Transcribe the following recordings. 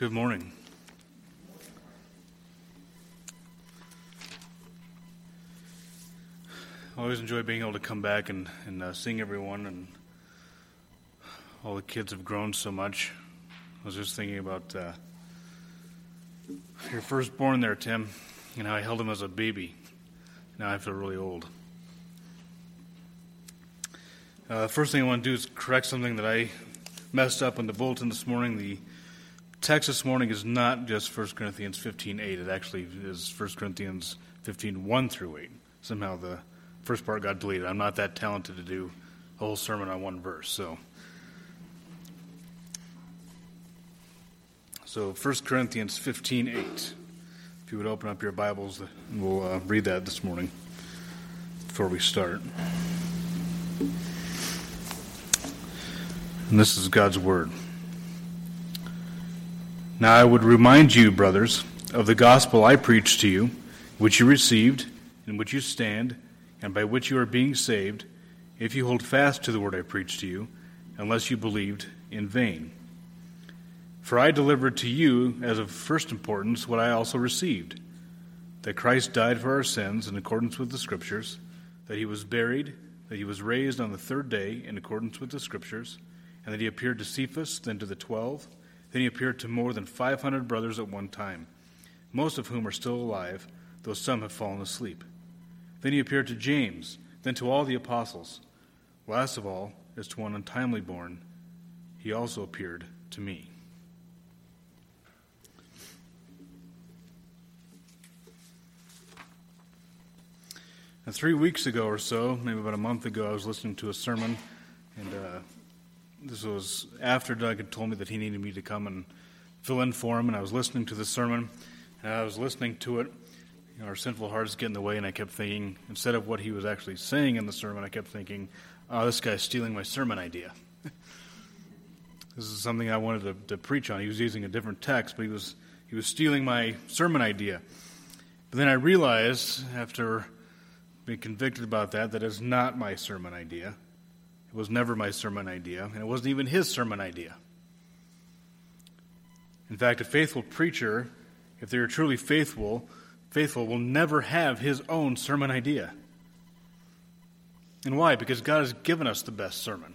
Good morning. I always enjoy being able to come back and seeing everyone, and all the kids have grown so much. I was just thinking about your firstborn there, Tim, and how I held him as a baby. Now I feel really old. First thing I want to do is correct something that I messed up in the bulletin this morning. The text this morning is not just 1 Corinthians 15:8. It actually is 1 Corinthians 15:1 through 8. Somehow the first part got deleted. I'm not that talented to do a whole sermon on one verse. So 1 Corinthians 15:8. If you would open up your Bibles, we'll read that this morning before we start. And this is God's Word. Now I would remind you, brothers, of the gospel I preached to you, which you received, in which you stand, and by which you are being saved, if you hold fast to the word I preached to you, unless you believed in vain. For I delivered to you as of first importance what I also received, that Christ died for our sins in accordance with the Scriptures, that he was buried, that he was raised on the third day in accordance with the Scriptures, and that he appeared to Cephas, then to the 12. Then he appeared to more than 500 brothers at one time, most of whom are still alive, though some have fallen asleep. Then he appeared to James, then to all the apostles. Last of all, as to one untimely born, he also appeared to me. And 3 weeks ago or so, maybe about a month ago, I was listening to a sermon, and this was after Doug had told me that he needed me to come and fill in for him, and I was listening to the sermon, and I was listening to it. You know, our sinful hearts get in the way, and I kept thinking, instead of what he was actually saying in the sermon, I kept thinking, oh, this guy's stealing my sermon idea. This is something I wanted to preach on. He was using a different text, but he was stealing my sermon idea. But then I realized, after being convicted about that is not my sermon idea. It was never my sermon idea, and it wasn't even his sermon idea. In fact, a faithful preacher, if they are truly faithful will never have his own sermon idea. And why? Because God has given us the best sermon.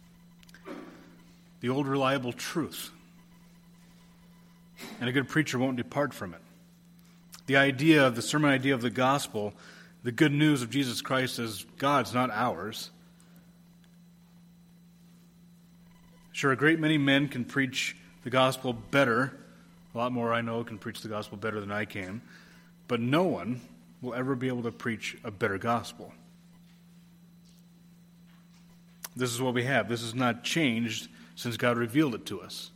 The old reliable truth. And a good preacher won't depart from it. The sermon idea of the gospel, the good news of Jesus Christ is God's, not ours. Sure, a great many men can preach the gospel better. A lot more I know can preach the gospel better than I can. But no one will ever be able to preach a better gospel. This is what we have. This has not changed since God revealed it to us.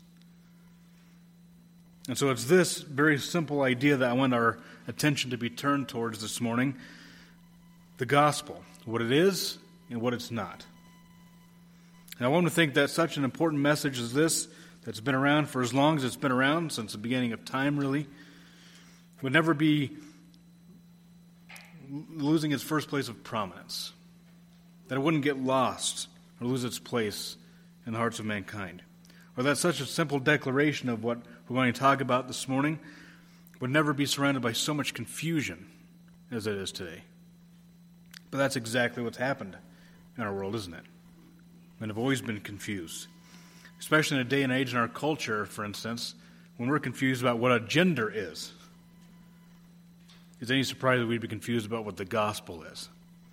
And so it's this very simple idea that I want our attention to be turned towards this morning. The gospel, what it is and what it's not. And I want to think that such an important message as this, that's been around for as long as it's been around, since the beginning of time really, would never be losing its first place of prominence. That it wouldn't get lost or lose its place in the hearts of mankind. Or that such a simple declaration of what we're going to talk about this morning would never be surrounded by so much confusion as it is today. But that's exactly what's happened in our world, isn't it? Men have always been confused. Especially in a day and age in our culture, for instance, when we're confused about what a gender is. Is it any surprise that we'd be confused about what the gospel is?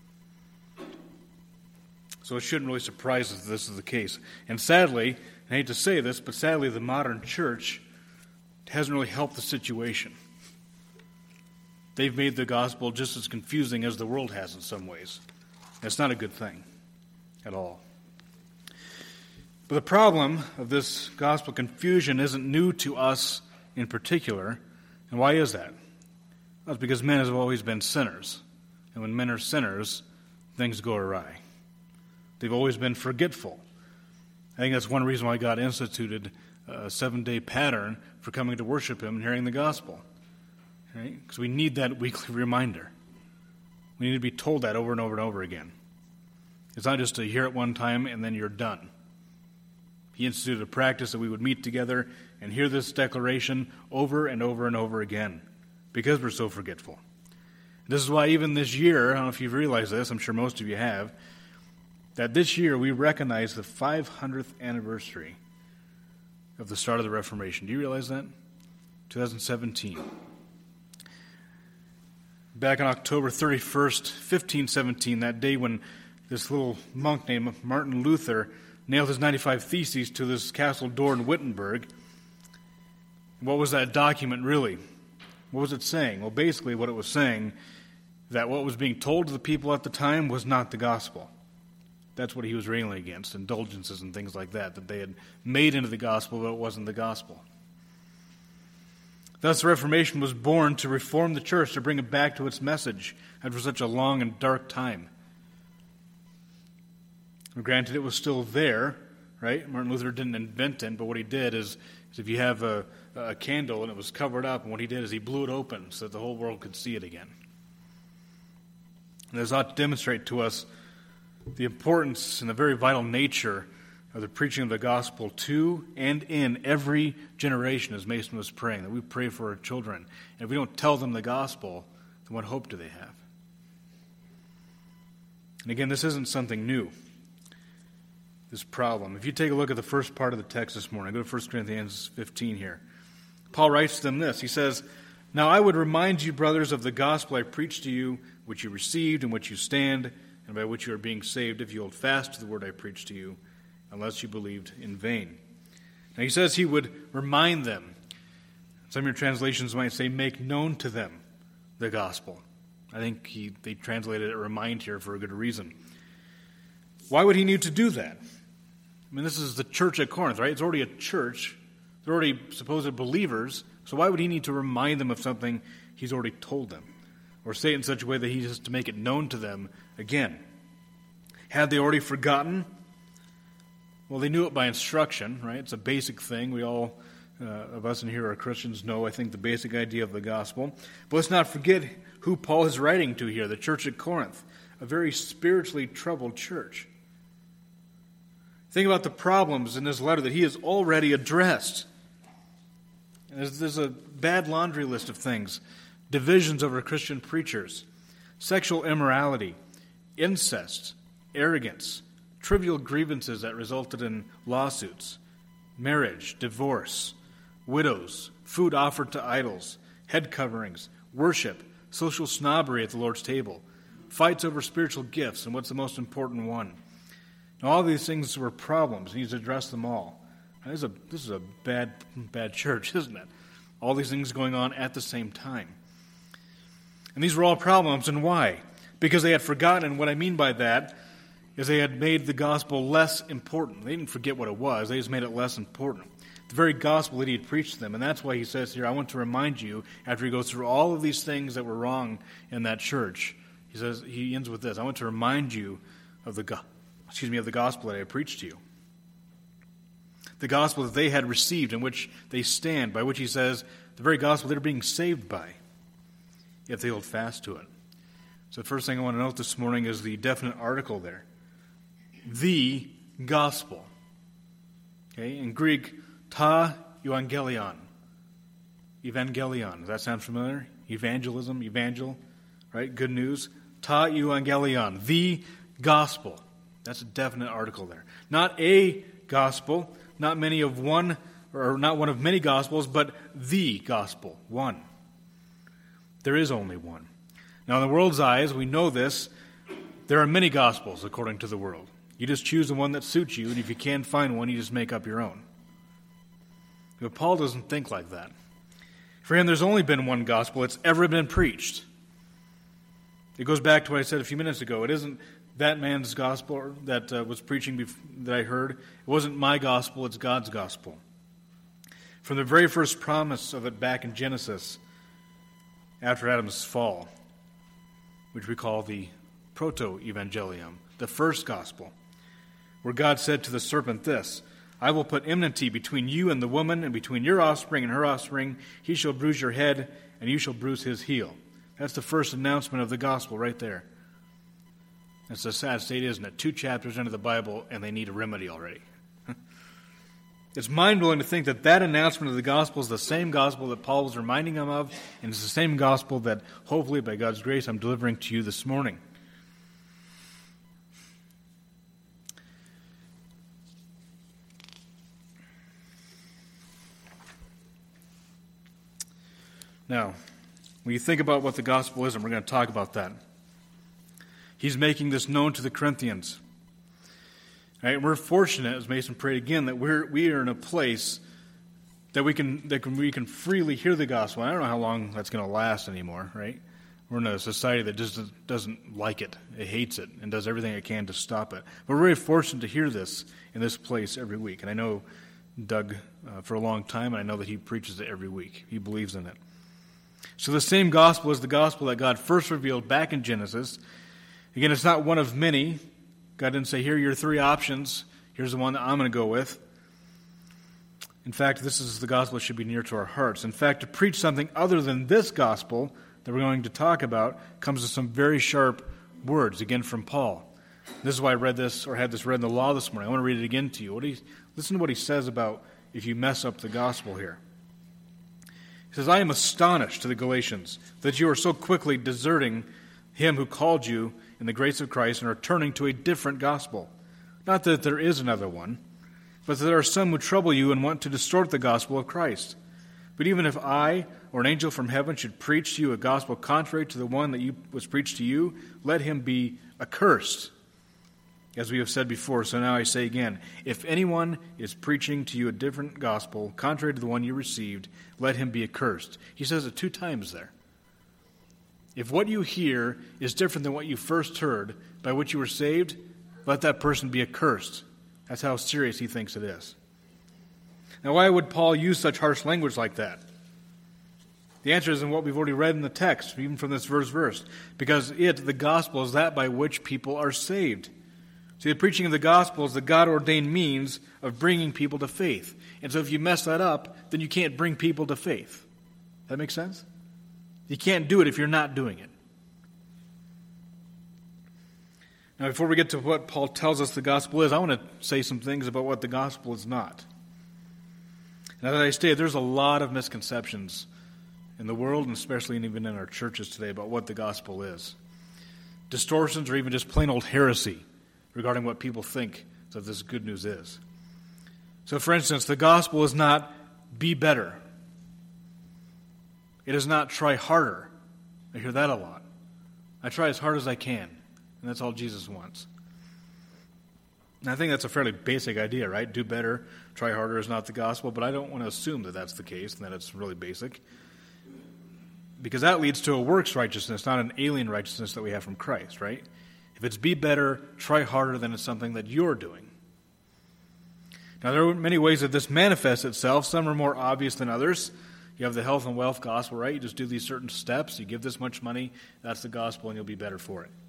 So it shouldn't really surprise us that this is the case. And sadly, I hate to say this, but sadly the modern church hasn't really helped the situation. They've made the gospel just as confusing as the world has in some ways. That's not a good thing at all. But the problem of this gospel confusion isn't new to us in particular. And why is that? Well, it's because men have always been sinners. And when men are sinners, things go awry. They've always been forgetful. I think that's one reason why God instituted a 7-day pattern for coming to worship Him and hearing the gospel. Right? Because we need that weekly reminder. We need to be told that over and over and over again. It's not just to hear it one time and then you're done. He instituted a practice that we would meet together and hear this declaration over and over and over again because we're so forgetful. This is why even this year, I don't know if you've realized this, I'm sure most of you have, that this year we recognize the 500th anniversary of the start of the Reformation. Do you realize that? 2017. Back on October 31st, 1517, that day when this little monk named Martin Luther nailed his 95 Theses to this castle door in Wittenberg. What was that document really? What was it saying? Well, basically what it was saying, that what was being told to the people at the time was not the gospel. That's what he was railing against, indulgences and things like that they had made into the gospel, but it wasn't the gospel. Thus, the Reformation was born to reform the church, to bring it back to its message after such a long and dark time. Granted, it was still there, right? Martin Luther didn't invent it, but what he did is if you have a candle and it was covered up, and what he did is he blew it open so that the whole world could see it again. And this ought to demonstrate to us the importance and the very vital nature of the preaching of the gospel to and in every generation, as Mason was praying, that we pray for our children. And if we don't tell them the gospel, then what hope do they have? And again, this isn't something new, this problem. If you take a look at the first part of the text this morning, go to 1 Corinthians 15 here. Paul writes to them this. He says, "Now I would remind you, brothers, of the gospel I preached to you, which you received, in which you stand, and by which you are being saved, if you hold fast to the word I preached to you, unless you believed in vain." Now he says he would remind them. Some of your translations might say, make known to them the gospel. I think they translated it remind here for a good reason. Why would he need to do that? I mean, this is the church at Corinth, right? It's already a church. They're already supposed believers. So why would he need to remind them of something he's already told them? Or say it in such a way that he has to make it known to them again? Had they already forgotten? Well, they knew it by instruction, right? It's a basic thing. We all, of us in here are Christians, know, I think, the basic idea of the gospel. But let's not forget who Paul is writing to here, the church at Corinth, a very spiritually troubled church. Think about the problems in this letter that he has already addressed. There's a bad laundry list of things. Divisions over Christian preachers, sexual immorality, incest, arrogance, trivial grievances that resulted in lawsuits, marriage, divorce, widows, food offered to idols, head coverings, worship, social snobbery at the Lord's table, fights over spiritual gifts, and what's the most important one? Now, all these things were problems. He needs to address them all. This is a bad church, isn't it? All these things going on at the same time. And these were all problems, and why? Because they had forgotten, and what I mean by that is they had made the gospel less important. They didn't forget what it was. They just made it less important. The very gospel that he had preached to them. And that's why he says here, I want to remind you, after he goes through all of these things that were wrong in that church, he ends with this. I want to remind you of the gospel that I preached to you. The gospel that they had received, in which they stand, by which he says, the very gospel they're being saved by, if they hold fast to it. So the first thing I want to note this morning is the definite article there. The gospel. Okay, in Greek, ta euangelion. Evangelion. Does that sound familiar? Evangelism, evangel, right? Good news. Ta euangelion. The gospel. That's a definite article there. Not a gospel, not one of many gospels, but the gospel, one. There is only one. Now, in the world's eyes, we know this. There are many gospels, according to the world. You just choose the one that suits you, and if you can't find one, you just make up your own. But Paul doesn't think like that. For him, there's only been one gospel that's ever been preached. It goes back to what I said a few minutes ago. It isn't that man's gospel that was preaching that I heard. It wasn't my gospel, it's God's gospel. From the very first promise of it back in Genesis, after Adam's fall, which we call the proto-evangelium, the first gospel, where God said to the serpent this, I will put enmity between you and the woman, and between your offspring and her offspring. He shall bruise your head, and you shall bruise his heel. That's the first announcement of the gospel right there. That's a sad state, isn't it? 2 chapters into the Bible, and they need a remedy already. It's mind-blowing to think that that announcement of the gospel is the same gospel that Paul was reminding them of, and it's the same gospel that, hopefully, by God's grace, I'm delivering to you this morning. Now, when you think about what the gospel is, and we're going to talk about that, he's making this known to the Corinthians. Right? We're fortunate, as Mason prayed again, that we are in a place that we can freely hear the gospel. I don't know how long that's going to last anymore, right? We're in a society that just doesn't like it. It hates it and does everything it can to stop it. But we're very fortunate to hear this in this place every week. And I know Doug for a long time, and I know that he preaches it every week. He believes in it. So the same gospel is the gospel that God first revealed back in Genesis. Again, it's not one of many. God didn't say, here are your three options. Here's the one that I'm going to go with. In fact, this is the gospel that should be near to our hearts. In fact, to preach something other than this gospel that we're going to talk about comes with some very sharp words, again from Paul. This is why I read this, or had this read in the law this morning. I want to read it again to you. Listen to what he says about if you mess up the gospel here. He says, I am astonished to the Galatians that you are so quickly deserting him who called you in the grace of Christ and are turning to a different gospel. Not that there is another one, but that there are some who trouble you and want to distort the gospel of Christ. But even if I or an angel from heaven should preach to you a gospel contrary to the one that was preached to you, let him be accursed. As we have said before, so now I say again, if anyone is preaching to you a different gospel, contrary to the one you received, let him be accursed. He says it 2 times there. If what you hear is different than what you first heard, by which you were saved, let that person be accursed. That's how serious he thinks it is. Now, why would Paul use such harsh language like that? The answer is in what we've already read in the text, even from this verse. Because the gospel, is that by which people are saved. See, the preaching of the gospel is the God-ordained means of bringing people to faith. And so if you mess that up, then you can't bring people to faith. That make sense? You can't do it if you're not doing it. Now, before we get to what Paul tells us the gospel is, I want to say some things about what the gospel is not. And as I stated, there's a lot of misconceptions in the world, and especially even in our churches today, about what the gospel is. Distortions or even just plain old heresy regarding what people think that this good news is. So, for instance, the gospel is not be better. It is not try harder. I hear that a lot. I try as hard as I can, and that's all Jesus wants. And I think that's a fairly basic idea, right? Do better, try harder is not the gospel, but I don't want to assume that that's the case and that it's really basic, because that leads to a works righteousness, not an alien righteousness that we have from Christ, right? If it's be better, try harder, then it's something that you're doing. Now, there are many ways that this manifests itself. Some are more obvious than others. You have the health and wealth gospel, right? You just do these certain steps. You give this much money. That's the gospel, and you'll be better for it.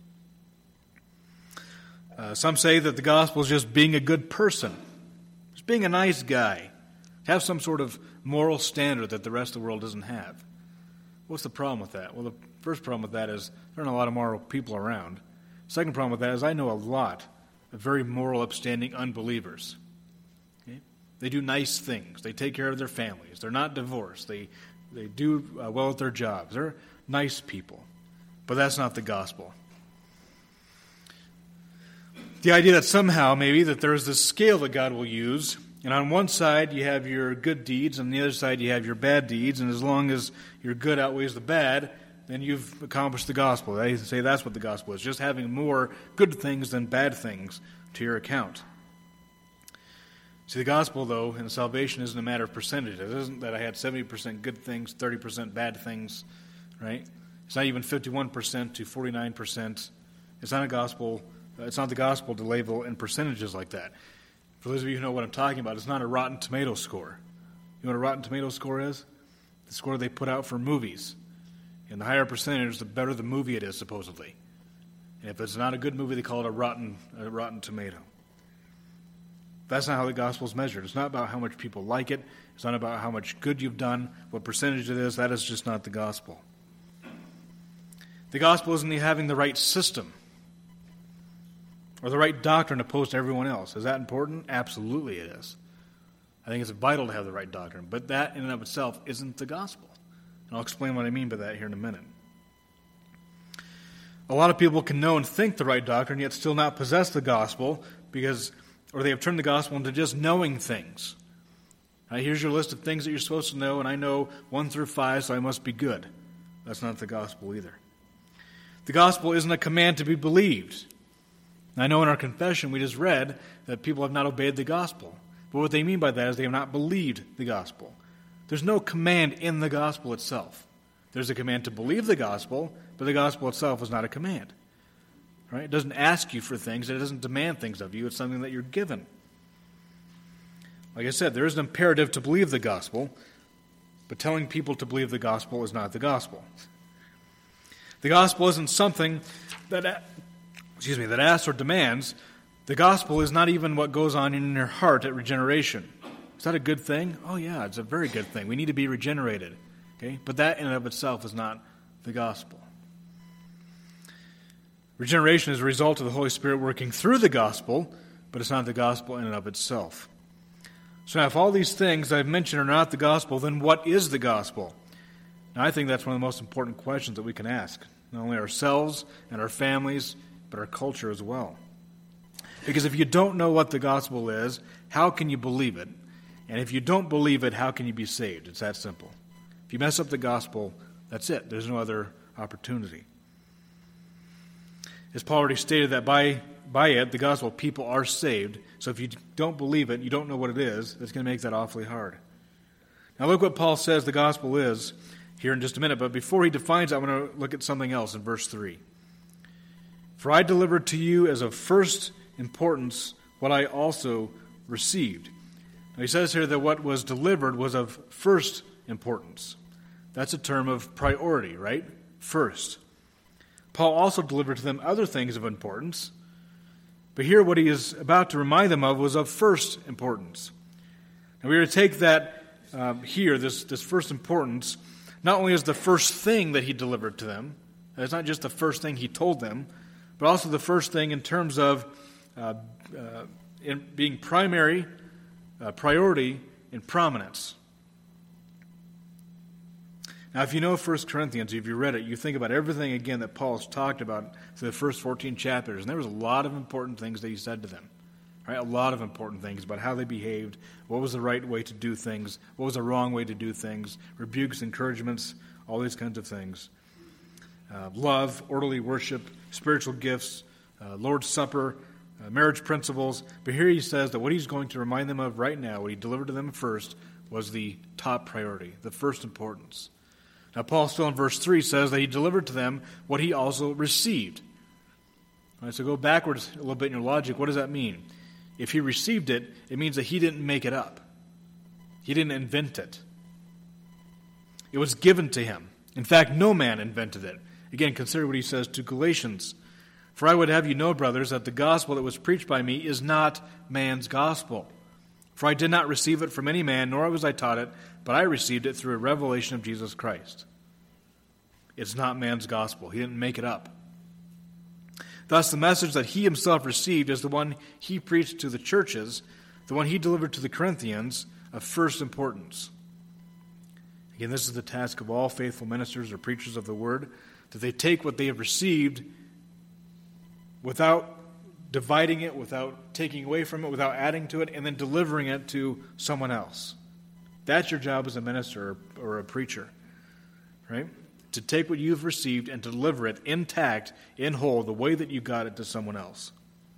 Some say that the gospel is just being a good person, just being a nice guy, have some sort of moral standard that the rest of the world doesn't have. What's the problem with that? Well, the first problem with that is there aren't a lot of moral people around. Second problem with that is I know a lot of very moral, upstanding unbelievers. Okay? They do nice things. They take care of their families. They're not divorced. They do well at their jobs. They're nice people. But that's not the gospel. The idea that somehow, maybe, that there's this scale that God will use, and on one side you have your good deeds, and on the other side you have your bad deeds, and as long as your good outweighs the bad, then you've accomplished the gospel. They say that's what the gospel is, just having more good things than bad things to your account. See, the gospel, though, and salvation isn't a matter of percentage. It isn't that I had 70% good things, 30% bad things, right? It's not even 51% to 49%. It's not a gospel. It's not the gospel to label in percentages like that. For those of you who know what I'm talking about, it's not a Rotten Tomato score. You know what a Rotten Tomato score is? The score they put out for movies. And the higher percentage, the better the movie it is, supposedly. And if it's not a good movie, they call it a rotten tomato. That's not how the gospel is measured. It's not about how much people like it. It's not about how much good you've done, what percentage it is. That is just not the gospel. The gospel isn't having the right system or the right doctrine opposed to everyone else. Is that important? Absolutely it is. I think it's vital to have the right doctrine. But that in and of itself isn't the gospel. And I'll explain what I mean by that here in a minute. A lot of people can know and think the right doctrine, yet still not possess the gospel, or they have turned the gospel into just knowing things. Right, here's your list of things that you're supposed to know, and I know 1 through 5, so I must be good. That's not the gospel either. The gospel isn't a command to be believed. I know in our confession we just read that people have not obeyed the gospel. But what they mean by that is they have not believed the gospel. There's no command in the gospel itself. There's a command to believe the gospel, but the gospel itself is not a command. Right? It doesn't ask you for things. It doesn't demand things of you. It's something that you're given. Like I said, there is an imperative to believe the gospel, but telling people to believe the gospel is not the gospel. The gospel isn't something that asks or demands. The gospel is not even what goes on in your heart at regeneration. Is that a good thing? Oh yeah, it's a very good thing. We need to be regenerated. Okay? But that in and of itself is not the gospel. Regeneration is a result of the Holy Spirit working through the gospel, but it's not the gospel in and of itself. So now if all these things I've mentioned are not the gospel, then what is the gospel? Now I think that's one of the most important questions that we can ask. Not only ourselves and our families, but our culture as well. Because if you don't know what the gospel is, how can you believe it? And if you don't believe it, how can you be saved? It's that simple. If you mess up the gospel, that's it. There's no other opportunity. As Paul already stated, that by it, the gospel, people are saved. So if you don't believe it, you don't know what it is, that's going to make that awfully hard. Now look what Paul says the gospel is here in just a minute. But before he defines it, I'm going to look at something else in verse 3. For I delivered to you as of first importance what I also received. Now he says here that what was delivered was of first importance. That's a term of priority, right? First. Paul also delivered to them other things of importance, but here what he is about to remind them of was of first importance. Now we are to take that this first importance, not only as the first thing that he delivered to them, it's not just the first thing he told them, but also the first thing in terms of in being primary, priority, and prominence. Now, if you know 1 Corinthians, if you read it, you think about everything, again, that Paul's talked about through the first 14 chapters, and there was a lot of important things that he said to them. Right? A lot of important things about how they behaved, what was the right way to do things, what was the wrong way to do things, rebukes, encouragements, all these kinds of things. Love, orderly worship, spiritual gifts, Lord's Supper, marriage principles. But here he says that what he's going to remind them of right now, what he delivered to them first, was the top priority, the first importance. Now, Paul still in verse 3 says that he delivered to them what he also received. All right, so go backwards a little bit in your logic. What does that mean? If he received it, it means that he didn't make it up. He didn't invent it. It was given to him. In fact, no man invented it. Again, consider what he says to Galatians. For I would have you know, brothers, that the gospel that was preached by me is not man's gospel. For I did not receive it from any man, nor was I taught it, but I received it through a revelation of Jesus Christ. It's not man's gospel. He didn't make it up. Thus, the message that he himself received is the one he preached to the churches, the one he delivered to the Corinthians, of first importance. Again, this is the task of all faithful ministers or preachers of the word, that they take what they have received without dividing it, without taking away from it, without adding to it, and then delivering it to someone else. That's your job as a minister or a preacher, right? To take what you've received and to deliver it intact, in whole, the way that you got it to someone else.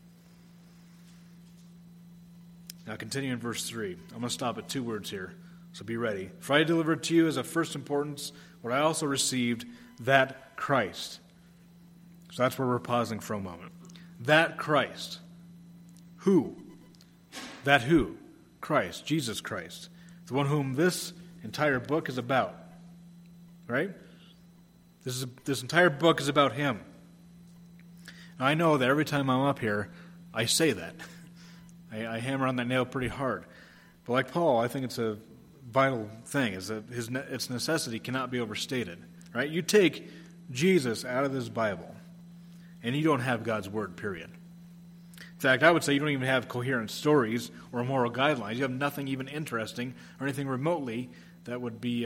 Now continue in verse 3. I'm going to stop at 2 words here, so be ready. For I delivered to you as of first importance what I also received, that Christ. So that's where we're pausing for a moment. That Christ. Who? That who? Christ, Jesus Christ. The one whom this entire book is about. Right? This entire book is about him. Now, I know that every time I'm up here, I say that. I hammer on that nail pretty hard. But like Paul, I think it's a vital thing, is that its necessity cannot be overstated. Right? You take Jesus out of this Bible, and you don't have God's Word, period. fact, I would say you don't even have coherent stories or moral guidelines. You have nothing even interesting or anything remotely that would be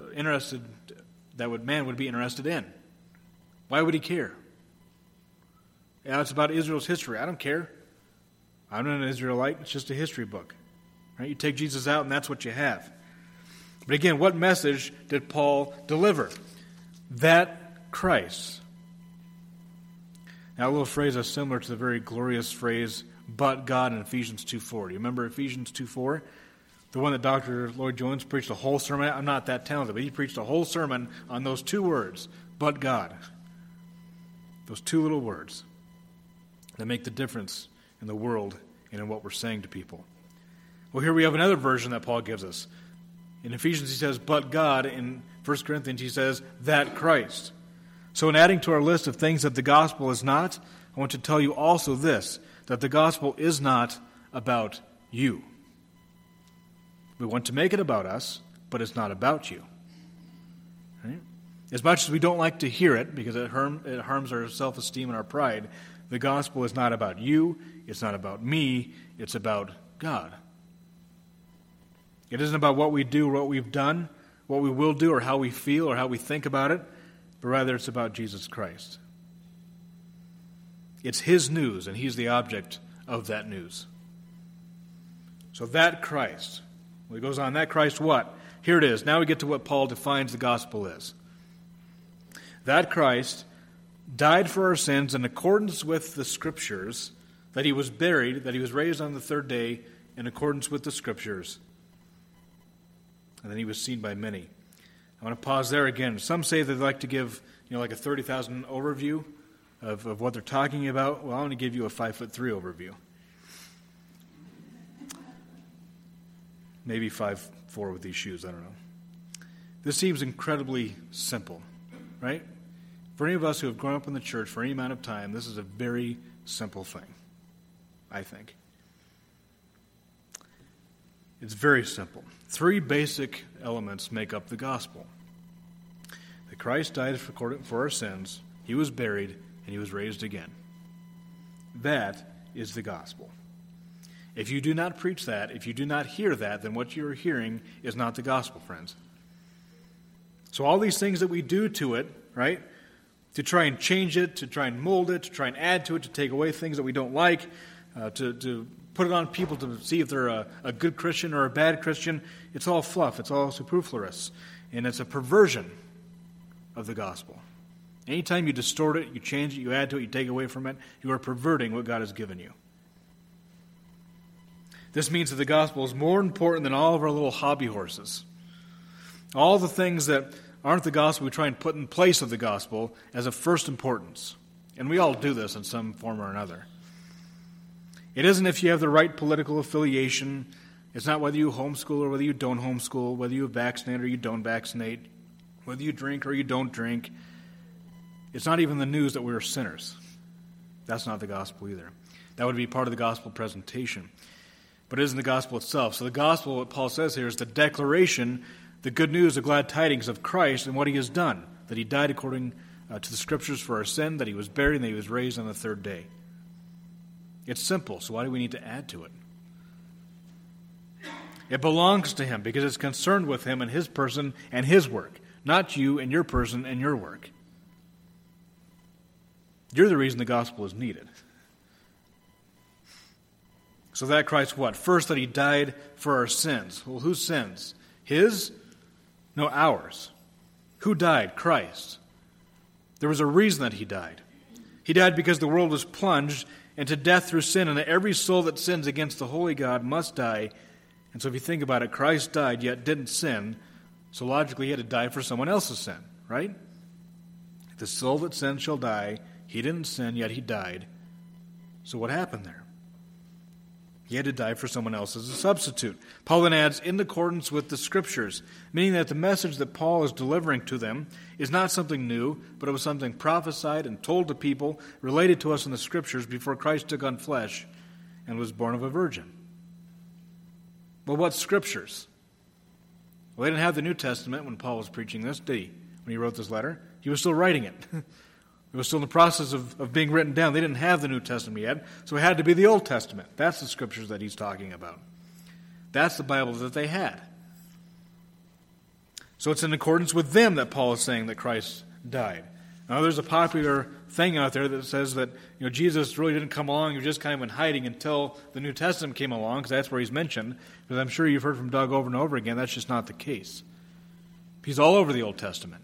man would be interested in. Why would he care? Yeah, it's about Israel's history. I don't care. I'm not an Israelite. It's just a history book. Right? You take Jesus out and that's what you have. But again, what message did Paul deliver? That Christ. Now, a little phrase that's similar to the very glorious phrase, but God, in Ephesians 2:4. Do you remember Ephesians 2:4? The one that Dr. Lloyd Jones preached a whole sermon. I'm not that talented, but he preached a whole sermon on those two words, but God. Those two little words that make the difference in the world and in what we're saying to people. Well, here we have another version that Paul gives us. In Ephesians he says, but God. In 1 Corinthians he says, that Christ. So in adding to our list of things that the gospel is not, I want to tell you also this, that the gospel is not about you. We want to make it about us, but it's not about you. Right? As much as we don't like to hear it, because it harms our self-esteem and our pride, the gospel is not about you, it's not about me, it's about God. It isn't about what we do or what we've done, what we will do or how we feel or how we think about it, but rather it's about Jesus Christ. It's His news, and He's the object of that news. So that Christ, well, he goes on, that Christ what? Here it is. Now we get to what Paul defines the gospel is. That Christ died for our sins in accordance with the Scriptures, that He was buried, that He was raised on the third day in accordance with the Scriptures, and then He was seen by many. I want to pause there again. Some say they'd like to give, like a 30,000 overview of what they're talking about. Well, I want to give you a 5'3" overview. Maybe 5'4" with these shoes, I don't know. This seems incredibly simple, right? For any of us who have grown up in the church for any amount of time, this is a very simple thing, I think. It's very simple. 3 basic elements make up the gospel. That Christ died for our sins, He was buried, and He was raised again. That is the gospel. If you do not preach that, if you do not hear that, then what you're hearing is not the gospel, friends. So all these things that we do to it, right, to try and change it, to try and mold it, to try and add to it, to take away things that we don't like, to put it on people to see if they're a good Christian or a bad Christian, it's all fluff, it's all superfluous, and it's a perversion of the gospel. Anytime you distort it, you change it, you add to it, you take away from it, you are perverting what God has given you. This means that the gospel is more important than all of our little hobby horses. All the things that aren't the gospel, we try and put in place of the gospel as of first importance. And we all do this in some form or another. It isn't if you have the right political affiliation. It's not whether you homeschool or whether you don't homeschool, whether you vaccinate or you don't vaccinate, whether you drink or you don't drink. It's not even the news that we're sinners. That's not the gospel either. That would be part of the gospel presentation. But it isn't the gospel itself. So the gospel, what Paul says here, is the declaration, the good news, the glad tidings of Christ and what He has done. That He died according to the Scriptures for our sin, that He was buried, and that He was raised on the third day. It's simple, so why do we need to add to it? It belongs to Him because it's concerned with Him and His person and His work, not you and your person and your work. You're the reason the gospel is needed. So that Christ what? First, that He died for our sins. Well, whose sins? His? No, ours. Who died? Christ. There was a reason that He died. He died because the world was plunged into death through sin, and that every soul that sins against the holy God must die. And so if you think about it, Christ died yet didn't sin, so logically He had to die for someone else's sin, right? The soul that sins shall die. He didn't sin, yet He died. So what happened there? He had to die for someone else as a substitute. Paul then adds, in accordance with the Scriptures, meaning that the message that Paul is delivering to them is not something new, but it was something prophesied and told to people, related to us in the Scriptures before Christ took on flesh and was born of a virgin. Well, what Scriptures? Well, they didn't have the New Testament when Paul was preaching this, did he? When he wrote this letter? He was still writing it. It was still in the process of being written down. They didn't have the New Testament yet, so it had to be the Old Testament. That's the scriptures that he's talking about. That's the Bible that they had. So it's in accordance with them that Paul is saying that Christ died. Now there's a popular thing out there that says that Jesus really didn't come along. He was just kind of in hiding until the New Testament came along, because that's where he's mentioned. Because I'm sure you've heard from Doug over and over again, that's just not the case. He's all over the Old Testament.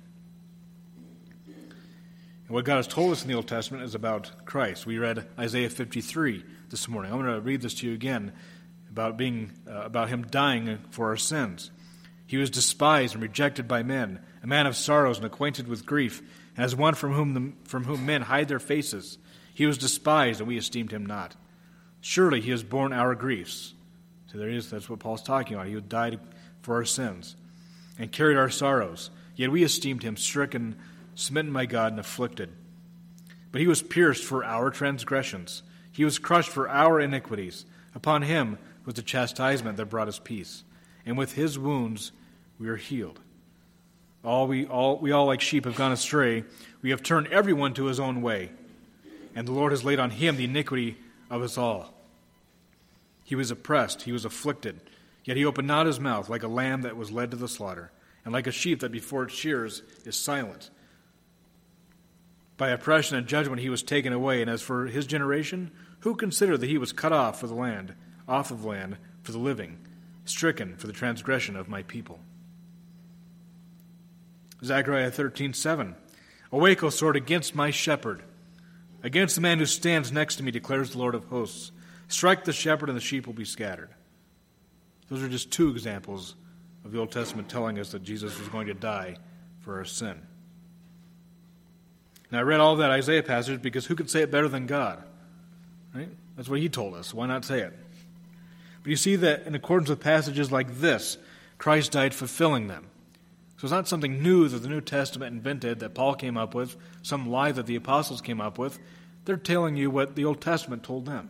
And what God has told us in the Old Testament is about Christ. We read Isaiah 53 this morning. I'm going to read this to you again about him dying for our sins. He was despised and rejected by men, a man of sorrows and acquainted with grief, and as one from whom men hide their faces. He was despised, and we esteemed him not. Surely he has borne our griefs. So that's what Paul's talking about. He died for our sins and carried our sorrows. Yet we esteemed him stricken, smitten by God, and afflicted. But he was pierced for our transgressions. He was crushed for our iniquities. Upon him was the chastisement that brought us peace. And with his wounds we are healed. We all like sheep have gone astray. We have turned everyone to his own way. And the Lord has laid on him the iniquity of us all. He was oppressed, he was afflicted. Yet he opened not his mouth, like a lamb that was led to the slaughter, and like a sheep that before its shears is silent. By oppression and judgment he was taken away. And as for his generation, who considered that he was cut off of the land for the living, stricken for the transgression of my people? Zechariah 13:7. Awake, O sword, against my shepherd, against the man who stands next to me, declares the Lord of hosts. Strike the shepherd, and the sheep will be scattered. Those are just two examples of the Old Testament telling us that Jesus was going to die for our sin. Now, I read all that Isaiah passage because who could say it better than God? Right? That's what he told us. Why not say it? But you see that in accordance with passages like this, Christ died fulfilling them. So it's not something new that the New Testament invented, that Paul came up with, some lie that the apostles came up with. They're telling you what the Old Testament told them.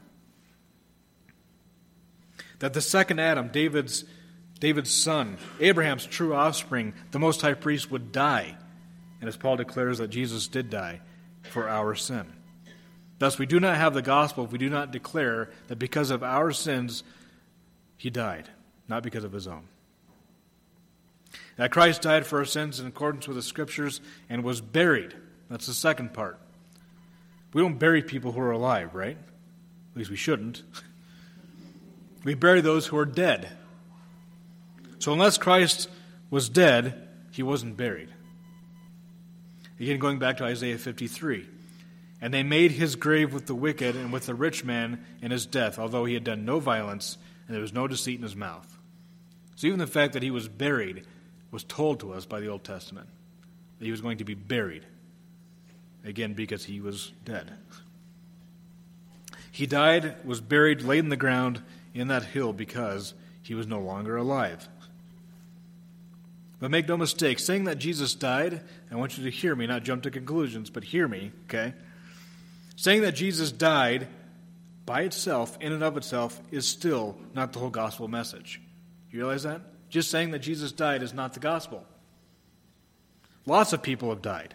That the second Adam, David's son, Abraham's true offspring, the Most High Priest, would die. And as Paul declares that Jesus did die for our sin. Thus we do not have the gospel if we do not declare that because of our sins he died, not because of his own. That Christ died for our sins in accordance with the Scriptures and was buried. That's the second part. We don't bury people who are alive, right? At least we shouldn't. We bury those who are dead. So unless Christ was dead, he wasn't buried. Again, going back to Isaiah 53. And they made his grave with the wicked and with the rich man in his death, although he had done no violence and there was no deceit in his mouth. So even the fact that he was buried was told to us by the Old Testament, that he was going to be buried. Again, because he was dead. He died, was buried, laid in the ground in that hill because he was no longer alive. But make no mistake, saying that Jesus died, I want you to hear me, not jump to conclusions, but hear me, okay? Saying that Jesus died by itself, in and of itself, is still not the whole gospel message. You realize that? Just saying that Jesus died is not the gospel. Lots of people have died.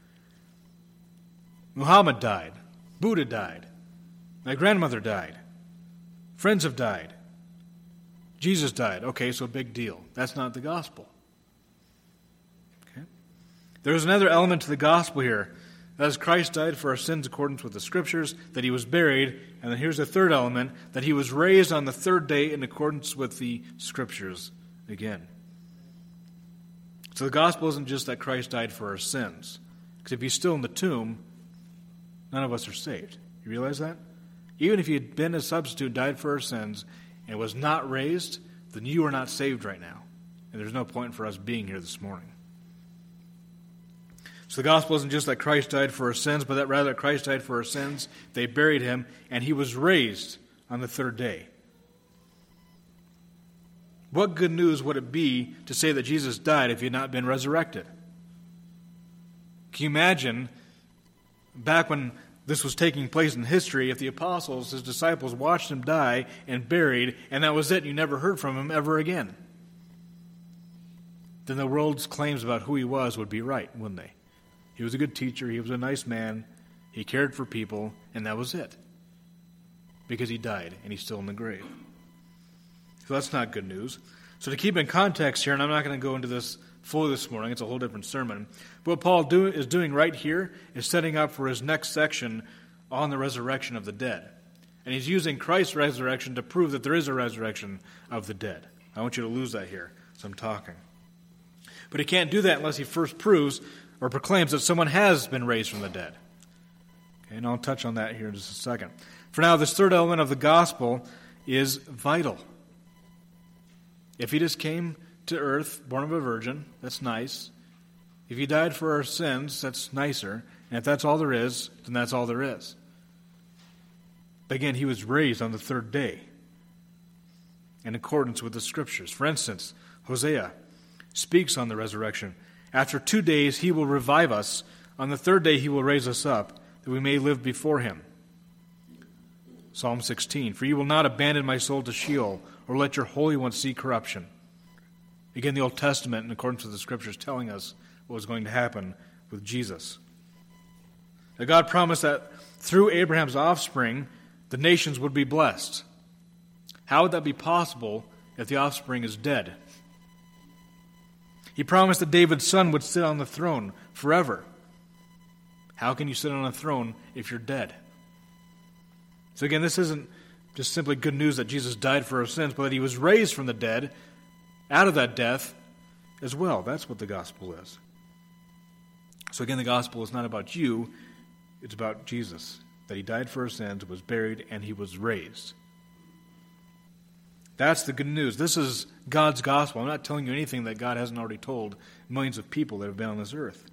Muhammad died. Buddha died. My grandmother died. Friends have died. Jesus died. Okay, so big deal. That's not the gospel. Okay? There's another element to the gospel here. That is, Christ died for our sins according with the Scriptures, that he was buried, and then here's the third element, that he was raised on the third day in accordance with the Scriptures again. So the gospel isn't just that Christ died for our sins. Because if he's still in the tomb, none of us are saved. You realize that? Even if he had been a substitute, died for our sins, and was not raised, then you are not saved right now. And there's no point for us being here this morning. So the gospel isn't just that Christ died for our sins, but that rather Christ died for our sins, they buried him, and he was raised on the third day. What good news would it be to say that Jesus died if he had not been resurrected? Can you imagine, back when this was taking place in history, if the apostles, his disciples, watched him die and buried, and that was it, you never heard from him ever again? Then the world's claims about who he was would be right, wouldn't they? He was a good teacher. He was a nice man. He cared for people, and that was it. Because he died, and he's still in the grave. So that's not good news. So to keep in context here, and I'm not going to go into this fully this morning, it's a whole different sermon, but what Paul is doing right here is setting up for his next section on the resurrection of the dead. And he's using Christ's resurrection to prove that there is a resurrection of the dead. I want you to lose that here as I'm talking. But he can't do that unless he first proves or proclaims that someone has been raised from the dead. Okay, and I'll touch on that here in just a second. For now, this third element of the gospel is vital. If he just came to earth, born of a virgin, that's nice. If he died for our sins, that's nicer. And if that's all there is, then that's all there is. But again, he was raised on the third day in accordance with the Scriptures. For instance, Hosea speaks on the resurrection. After 2 days he will revive us. On the third day he will raise us up, that we may live before him. Psalm 16, for you will not abandon my soul to Sheol, or let your Holy One see corruption. Again, the Old Testament, in accordance with the Scriptures, telling us what was going to happen with Jesus. Now, God promised that through Abraham's offspring, the nations would be blessed. How would that be possible if the offspring is dead? He promised that David's son would sit on the throne forever. How can you sit on a throne if you're dead? So again, this isn't just simply good news that Jesus died for our sins, but that he was raised from the dead, out of that death as well. That's what the gospel is. So again, the gospel is not about you, it's about Jesus. That he died for our sins, was buried, and he was raised. That's the good news. This is God's gospel. I'm not telling you anything that God hasn't already told millions of people that have been on this earth.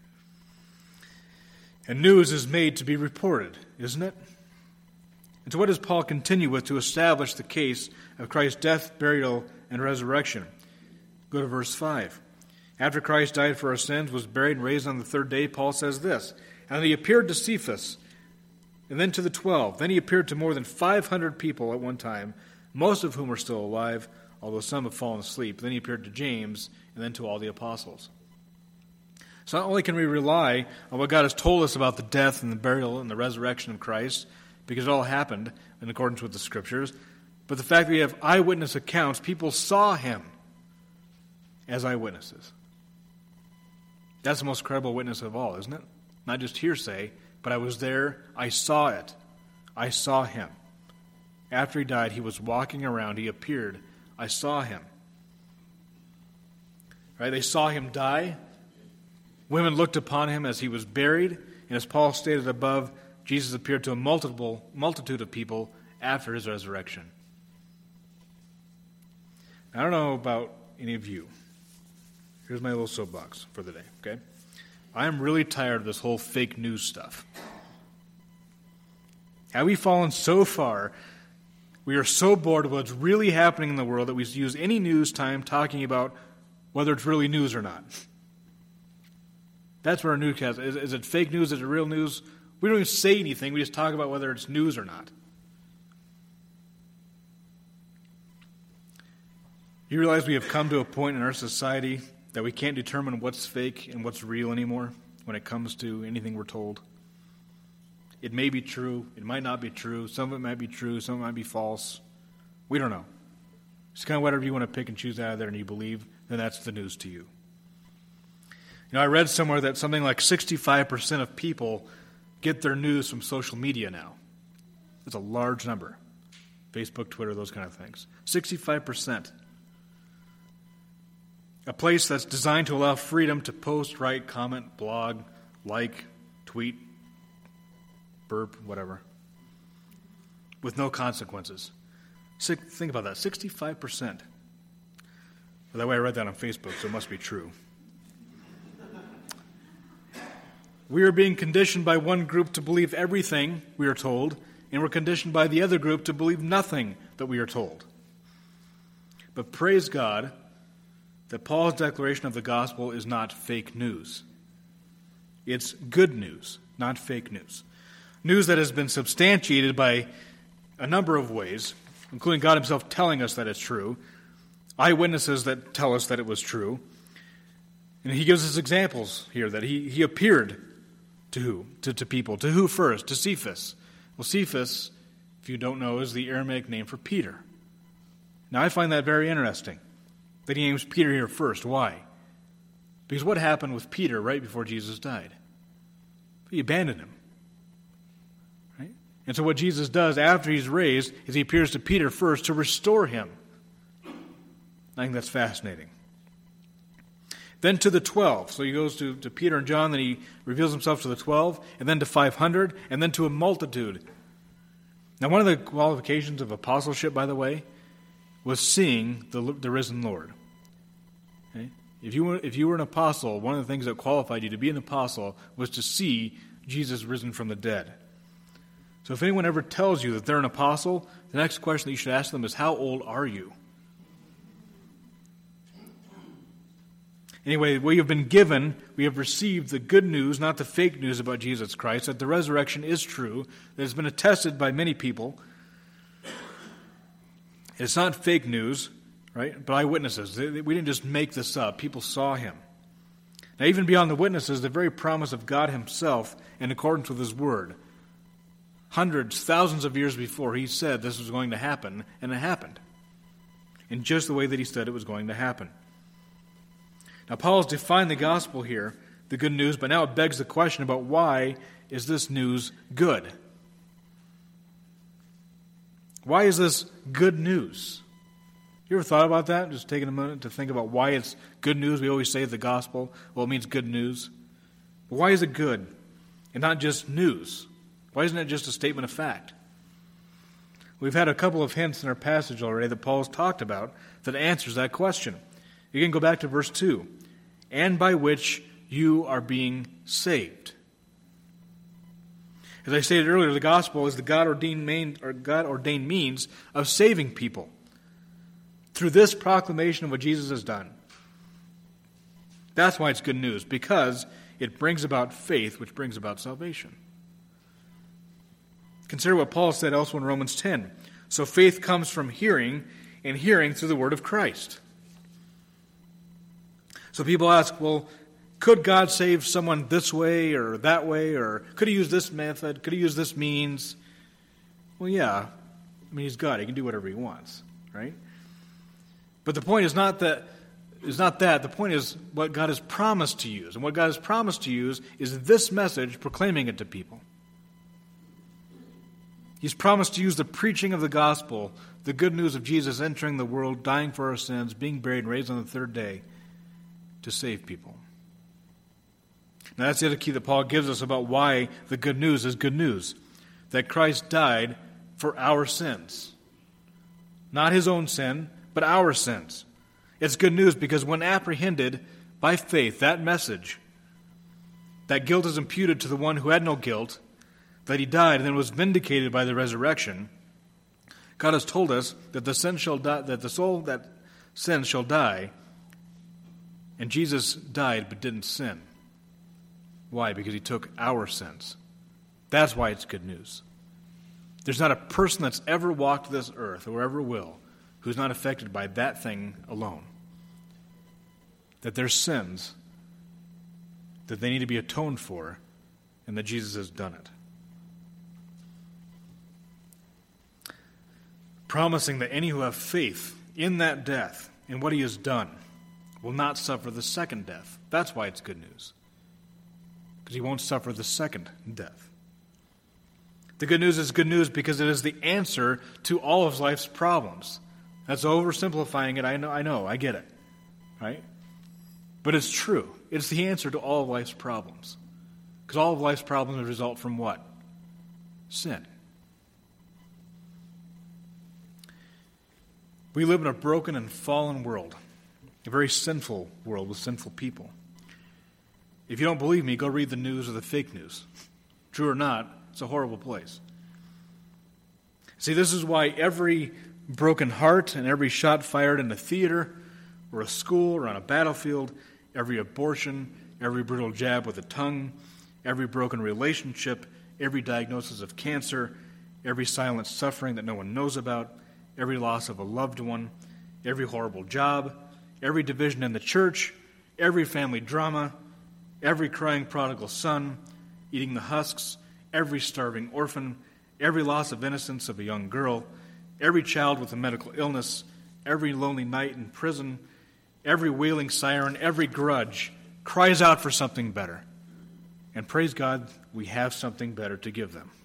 And news is made to be reported, isn't it? And so what does Paul continue with to establish the case of Christ's death, burial, and resurrection? Go to verse 5. After Christ died for our sins, was buried, and raised on the third day, Paul says this, and he appeared to Cephas, and then to the 12. Then he appeared to more than 500 people at one time, most of whom are still alive, although some have fallen asleep. Then he appeared to James, and then to all the apostles. So not only can we rely on what God has told us about the death and the burial and the resurrection of Christ, because it all happened in accordance with the Scriptures, but the fact that we have eyewitness accounts, people saw him as eyewitnesses. That's the most credible witness of all, isn't it? Not just hearsay, but I was there, I saw it. I saw him. After he died, he was walking around, he appeared, I saw him. Right? They saw him die. Women looked upon him as he was buried, and as Paul stated above, Jesus appeared to a multitude of people after his resurrection. I don't know about any of you. Here's my little soapbox for the day, okay? I am really tired of this whole fake news stuff. Have we fallen so far? We are so bored of what's really happening in the world that we use any news time talking about whether it's really news or not. That's what our newscast is. Is it fake news? Is it real news? We don't even say anything. We just talk about whether it's news or not. You realize we have come to a point in our society that we can't determine what's fake and what's real anymore when it comes to anything we're told. It may be true. It might not be true. Some of it might be true. Some of it might be false. We don't know. It's kind of whatever you want to pick and choose out of there and you believe, then that's the news to you. You know, I read somewhere that something like 65% of people get their news from social media now. That's a large number. Facebook, Twitter, those kind of things. 65%. A place that's designed to allow freedom to post, write, comment, blog, like, tweet, burp, whatever, with no consequences. Think about that, 65%. Well, that way I read that on Facebook, so it must be true. We are being conditioned by one group to believe everything we are told, and we're conditioned by the other group to believe nothing that we are told. But praise God that Paul's declaration of the gospel is not fake news. It's good news, not fake news. News that has been substantiated by a number of ways, including God himself telling us that it's true, eyewitnesses that tell us that it was true, And he gives us examples here that he appeared to who? To people. To who first? To Cephas. Well, Cephas, if you don't know, is the Aramaic name for Peter. Now, I find that very interesting that he names Peter here first. Why? Because what happened with Peter right before Jesus died? He abandoned him. Right? And so what Jesus does after he's raised is he appears to Peter first to restore him. I think that's fascinating. Then to the 12. So he goes to Peter and John, then he reveals himself to the 12, and then to 500, and then to a multitude. Now, one of the qualifications of apostleship, by the way, was seeing the risen Lord. Okay? If you were an apostle, one of the things that qualified you to be an apostle was to see Jesus risen from the dead. So if anyone ever tells you that they're an apostle, the next question that you should ask them is, how old are you? Anyway, we have been given, we have received the good news, not the fake news about Jesus Christ, that the resurrection is true, that it's been attested by many people. It's not fake news, right? But eyewitnesses. We didn't just make this up. People saw him. Now, even beyond the witnesses, the very promise of God himself in accordance with his word. Hundreds, thousands of years before, he said this was going to happen, and it happened. In just the way that he said it was going to happen. Now, Paul has defined the gospel here, the good news, but now it begs the question about why is this news good? Why is this good news? You ever thought about that? Just taking a minute to think about why it's good news. We always say the gospel, well, it means good news. But why is it good and not just news? Why isn't it just a statement of fact? We've had a couple of hints in our passage already that Paul's talked about that answers that question. You can go back to verse 2. And by which you are being saved. As I stated earlier, the gospel is the God-ordained means of saving people through this proclamation of what Jesus has done. That's why it's good news, because it brings about faith, which brings about salvation. Consider what Paul said elsewhere in Romans 10. So faith comes from hearing, and hearing through the word of Christ. So people ask, well, could God save someone this way or that way? Or could he use this method? Could he use this means? Well, yeah. I mean, he's God. He can do whatever he wants, right? But the point is not that. The point is what God has promised to use. And what God has promised to use is this message, proclaiming it to people. He's promised to use the preaching of the gospel, the good news of Jesus entering the world, dying for our sins, being buried, and raised on the third day, to save people. Now that's the other key that Paul gives us about why the good news is good news. That Christ died for our sins. Not his own sin, but our sins. It's good news because when apprehended by faith, that message, that guilt is imputed to the one who had no guilt, that he died and then was vindicated by the resurrection, God has told us that the sin shall die, that the soul that sins shall die. And Jesus died but didn't sin. Why? Because he took our sins. That's why it's good news. There's not a person that's ever walked this earth or ever will who's not affected by that thing alone. That there's sins that they need to be atoned for, and that Jesus has done it. Promising that any who have faith in that death, in what he has done, will not suffer the second death. That's why it's good news. Because he won't suffer the second death. The good news is good news because it is the answer to all of life's problems. That's oversimplifying it. I know, I get it. Right? But it's true. It's the answer to all of life's problems. Because all of life's problems result from what? Sin. We live in a broken and fallen world. A very sinful world with sinful people. If you don't believe me, go read the news or the fake news. True or not, it's a horrible place. See, this is why every broken heart and every shot fired in a theater or a school or on a battlefield, every abortion, every brutal jab with a tongue, every broken relationship, every diagnosis of cancer, every silent suffering that no one knows about, every loss of a loved one, every horrible job, every division in the church, every family drama, every crying prodigal son, eating the husks, every starving orphan, every loss of innocence of a young girl, every child with a medical illness, every lonely night in prison, every wailing siren, every grudge cries out for something better. And praise God, we have something better to give them.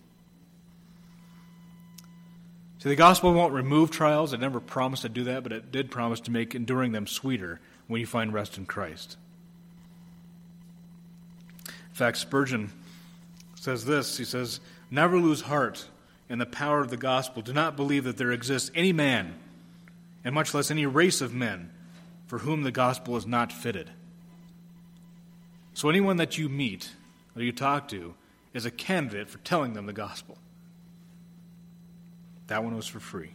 See, the gospel won't remove trials. It never promised to do that, but it did promise to make enduring them sweeter when you find rest in Christ. In fact, Spurgeon says this. He says, "Never lose heart in the power of the gospel. Do not believe that there exists any man, and much less any race of men, for whom the gospel is not fitted." So anyone that you meet or you talk to is a candidate for telling them the gospel. That one was for free.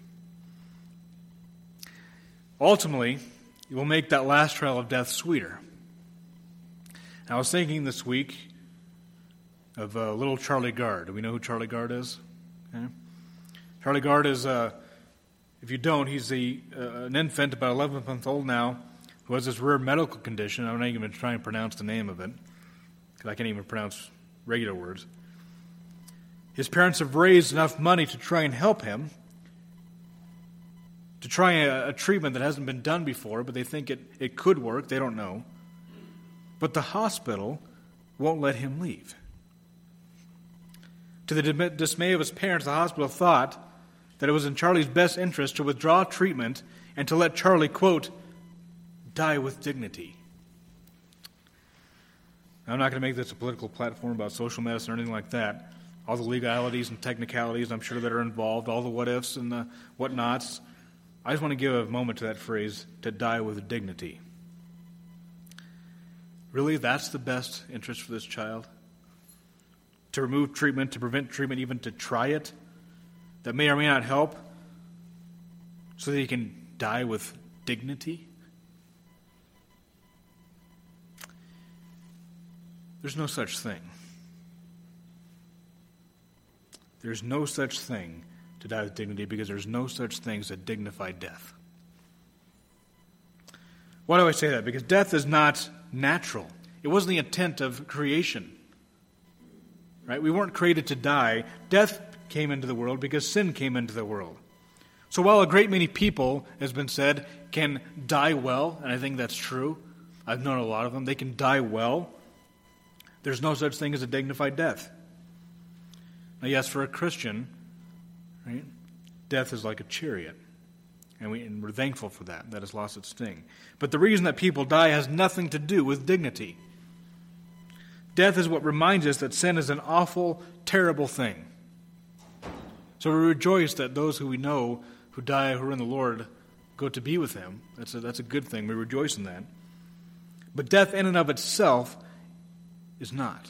Ultimately, it will make that last trial of death sweeter. I was thinking this week of little Charlie Gard. Do we know who Charlie Gard is? Okay. Charlie Gard is, if you don't, he's an infant about 11 months old now who has this rare medical condition. I'm not even trying to pronounce the name of it because I can't even pronounce regular words. His parents have raised enough money to try and help him, to try a treatment that hasn't been done before, but they think it could work. They don't know. But the hospital won't let him leave. To the dismay of his parents, the hospital thought that it was in Charlie's best interest to withdraw treatment and to let Charlie, quote, die with dignity. Now, I'm not going to make this a political platform about social medicine or anything like that. All the legalities and technicalities, I'm sure, that are involved, all the what-ifs and the what-nots. I just want to give a moment to that phrase, to die with dignity. Really, that's the best interest for this child? To remove treatment, to prevent treatment, even to try it, that may or may not help, so that he can die with dignity? There's no such thing. There's no such thing to die with dignity because there's no such thing as a dignified death. Why do I say that? Because death is not natural. It wasn't the intent of creation. Right? We weren't created to die. Death came into the world because sin came into the world. So while a great many people, as has been said, can die well, and I think that's true, I've known a lot of them, they can die well, there's no such thing as a dignified death. Now, yes, for a Christian, right, death is like a chariot. And we're thankful for that. That has lost its sting. But the reason that people die has nothing to do with dignity. Death is what reminds us that sin is an awful, terrible thing. So we rejoice that those who we know who die, who are in the Lord, go to be with Him. That's a good thing. We rejoice in that. But death in and of itself is not.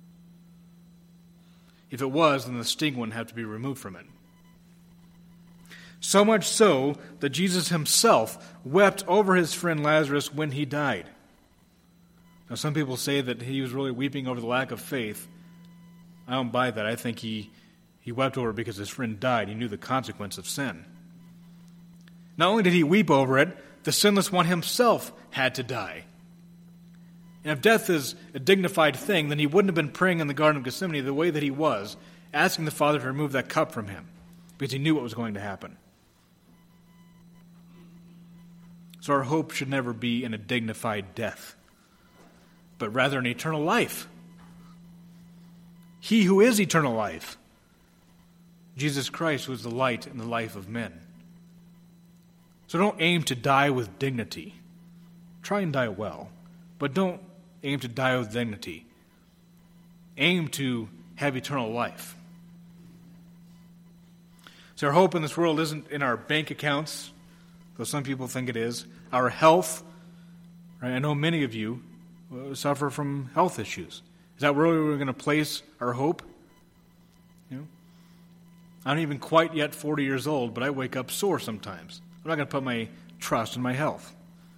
If it was, then the sting wouldn't have to be removed from it. So much so that Jesus himself wept over his friend Lazarus when he died. Now, some people say that he was really weeping over the lack of faith. I don't buy that. I think he wept over it because his friend died. He knew the consequence of sin. Not only did he weep over it, the sinless one himself had to die. And if death is a dignified thing, then he wouldn't have been praying in the Garden of Gethsemane the way that he was, asking the Father to remove that cup from him, because he knew what was going to happen. So our hope should never be in a dignified death, but rather in eternal life. He who is eternal life, Jesus Christ, was the light and the life of men. So don't aim to die with dignity. Try and die well, but don't aim to die with dignity. Aim to have eternal life. So our hope in this world isn't in our bank accounts, though some people think it is. Our health, right? I know many of you suffer from health issues. Is that really where we're going to place our hope? You know, I'm not even quite yet 40 years old, but I wake up sore sometimes. I'm not going to put my trust in my health.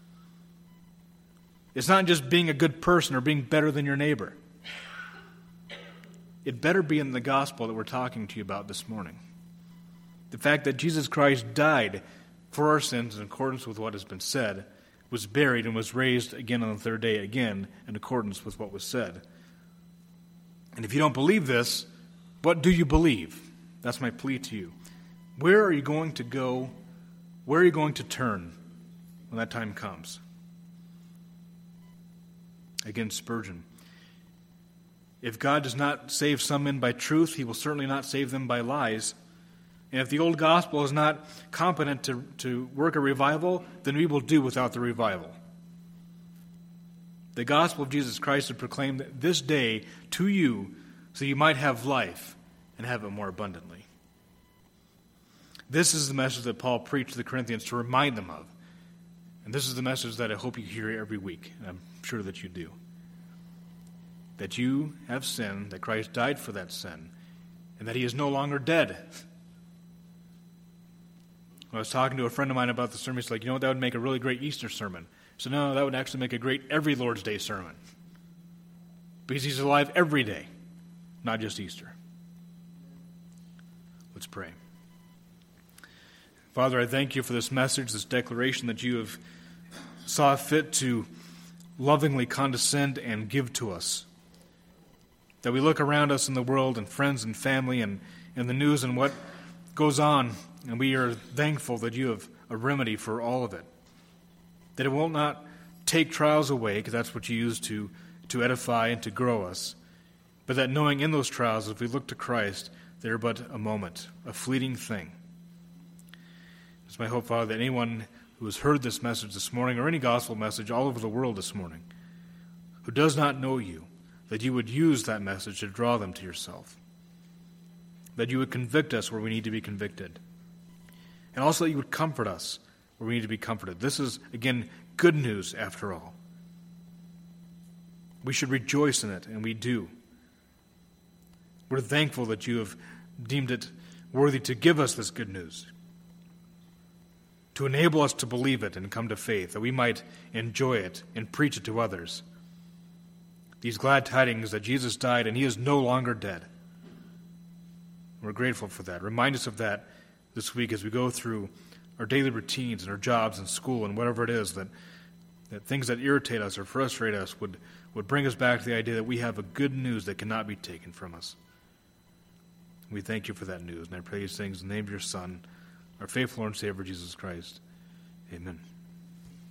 It's not just being a good person or being better than your neighbor. It better be in the gospel that we're talking to you about this morning. The fact that Jesus Christ died for our sins in accordance with what has been said, was buried, and was raised again on the third day, again in accordance with what was said. And if you don't believe this, what do you believe? That's my plea to you. Where are you going to go? Where are you going to turn when that time comes? Again, Spurgeon. If God does not save some men by truth, he will certainly not save them by lies. And if the old gospel is not competent to work a revival, then we will do without the revival. The gospel of Jesus Christ is proclaimed this day to you so you might have life and have it more abundantly. This is the message that Paul preached to the Corinthians to remind them of. And this is the message that I hope you hear every week, and I'm sure that you do. That you have sinned, that Christ died for that sin, and that he is no longer dead. I was talking to a friend of mine about the sermon. He's like, that would make a really great Easter sermon. So no, that would actually make a great every Lord's Day sermon. Because he's alive every day, not just Easter. Let's pray. Father, I thank you for this message, this declaration that you have saw fit to lovingly condescend and give to us. That we look around us in the world and friends and family and the news and what goes on, and we are thankful that you have a remedy for all of it. That it will not take trials away, because that's what you use to edify and to grow us. But that knowing in those trials, if we look to Christ, they're but a moment, a fleeting thing. It's my hope, Father, that anyone who has heard this message this morning, or any gospel message all over the world this morning, who does not know you, that you would use that message to draw them to yourself. That you would convict us where we need to be convicted. And also that you would comfort us where we need to be comforted. This is, again, good news after all. We should rejoice in it, and we do. We're thankful that you have deemed it worthy to give us this good news, to enable us to believe it and come to faith, that we might enjoy it and preach it to others. These glad tidings that Jesus died and he is no longer dead. We're grateful for that. Remind us of that this week as we go through our daily routines and our jobs and school and whatever it is, that things that irritate us or frustrate us would bring us back to the idea that we have a good news that cannot be taken from us. We thank you for that news, and I pray these things in the name of your Son, our faithful Lord and Savior, Jesus Christ. Amen.